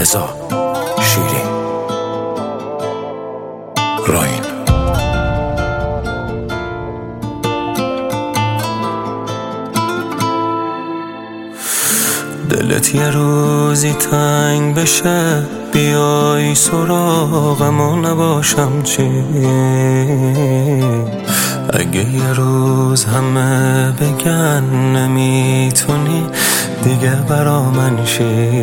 رضا شیری راین. دلت یه روزی تنگ بشه، بیای سراغم و نباشم چی؟ اگه یه روز همه بگن نمیتونی دیگه برا من شی،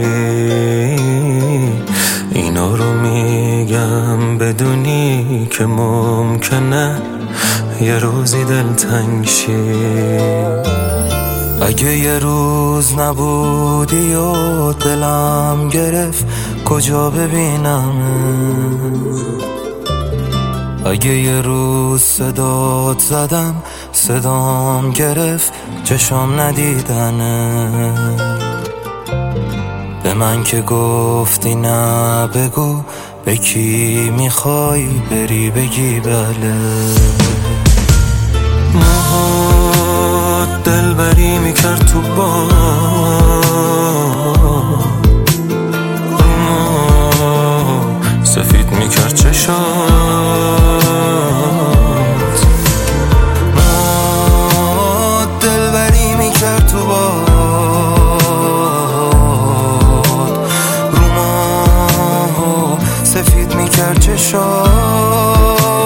اینا رو میگم بدونی که ممکنه یه روزی دلتنگ شی. اگه یه روز نبودی و دلم گرفت کجا ببینم؟ اگه یه روز صدات زدم صدام گرفت چشام ندیدنه، به من که گفتی نه بگو به کی میخوای بری بگی بله. موهات دلبری میکرد تو با سفید میکرد چشات، موهات دلبری میکرد تو با روما سفید میکرد چشات.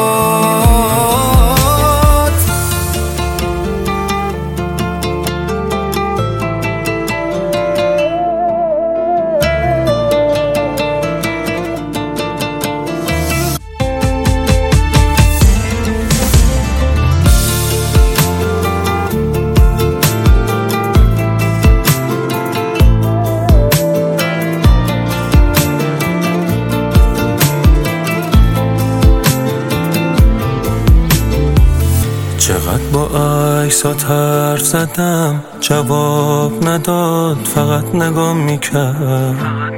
چقدر با عکسات حرف زدم جواب نداد، فقط نگاه میکرد.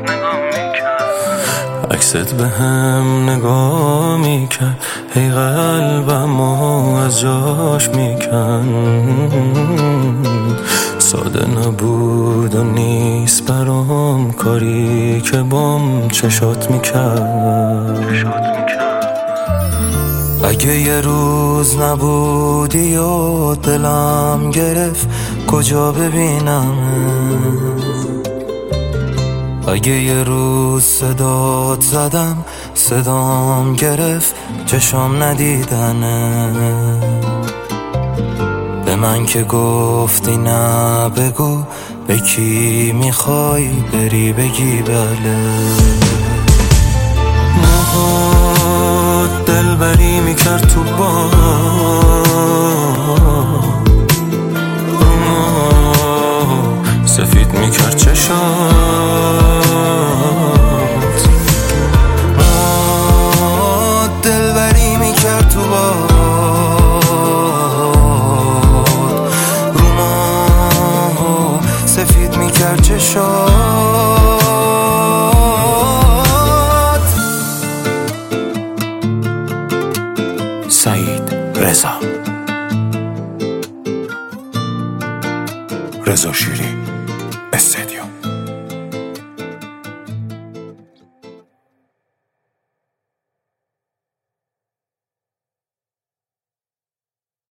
عکست به هم نگاه میکرد، هی قلبمو از جاش میکند. ساده نبود و نیست برام کاری که بام چشات میکرد. اگه یه روز نبودی و دلم گرفت کجا ببینم؟ اگه یه روز صدات زدم صدام گرفت چشام ندیدنه، به من که گفتی نه بگو به کی میخوای بری بگی بله. دلبری میکرد تو با سفید میکرد چشات، دلبری میکرد تو با روما سفید میکرد چشات. سعید رضا شیری استدیو.